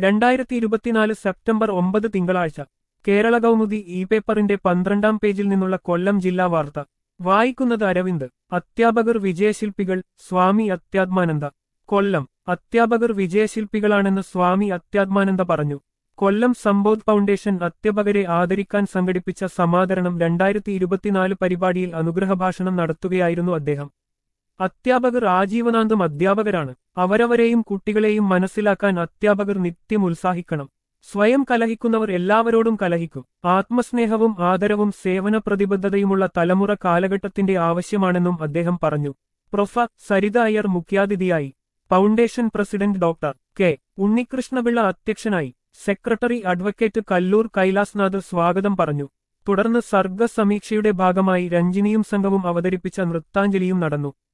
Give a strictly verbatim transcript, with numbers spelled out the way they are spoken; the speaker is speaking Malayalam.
രണ്ടായിരത്തി ഇരുപത്തിനാല് സെപ്റ്റംബർ ഒമ്പത് തിങ്കളാഴ്ച കേരള കൗമുദി ഇ പേപ്പറിന്റെ പന്ത്രണ്ടാം പേജിൽ നിന്നുള്ള കൊല്ലം ജില്ലാ വാർത്ത വായിക്കുന്നത് അരവിന്ദ്. അധ്യാപകർ വിജയശില്പികൾ, സ്വാമി അത്യാത്മാനന്ദ. കൊല്ലം. അധ്യാപകർ വിജയശില്പികളാണെന്ന് സ്വാമി അത്യാത്മാനന്ദ പറഞ്ഞു. കൊല്ലം സമ്പോധ് ഫൗണ്ടേഷൻ അധ്യാപകരെ ആദരിക്കാൻ സംഘടിപ്പിച്ച സമാദരണം രണ്ടായിരത്തി ഇരുപത്തിനാല് പരിപാടിയിൽ അനുഗ്രഹഭാഷണം നടത്തുകയായിരുന്നു അദ്ദേഹം. അധ്യാപകർ ആജീവനാന്തം അധ്യാപകരാണ്. അവരവരെയും കുട്ടികളെയും മനസ്സിലാക്കാൻ അധ്യാപകർ നിത്യം ഉത്സാഹിക്കണം. സ്വയം കലഹിക്കുന്നവർ എല്ലാവരോടും കലഹിക്കും. ആത്മസ്നേഹവും ആദരവും സേവന പ്രതിബദ്ധതയുമുള്ള തലമുറ കാലഘട്ടത്തിന്റെ ആവശ്യമാണെന്നും അദ്ദേഹം പറഞ്ഞു. പ്രൊഫ. സരിത അയ്യർ മുഖ്യാതിഥിയായി. Foundation president doctor K Unnikrishnapillai അധ്യക്ഷനായി. സെക്രട്ടറി അഡ്വക്കേറ്റ് കല്ലൂർ കൈലാസ്നാഥ് സ്വാഗതം പറഞ്ഞു. തുടർന്ന് സർഗ സമീക്ഷയുടെ ഭാഗമായി രഞ്ജിനിയും സംഘവും അവതരിപ്പിച്ച നൃത്താഞ്ജലിയും നടന്നു.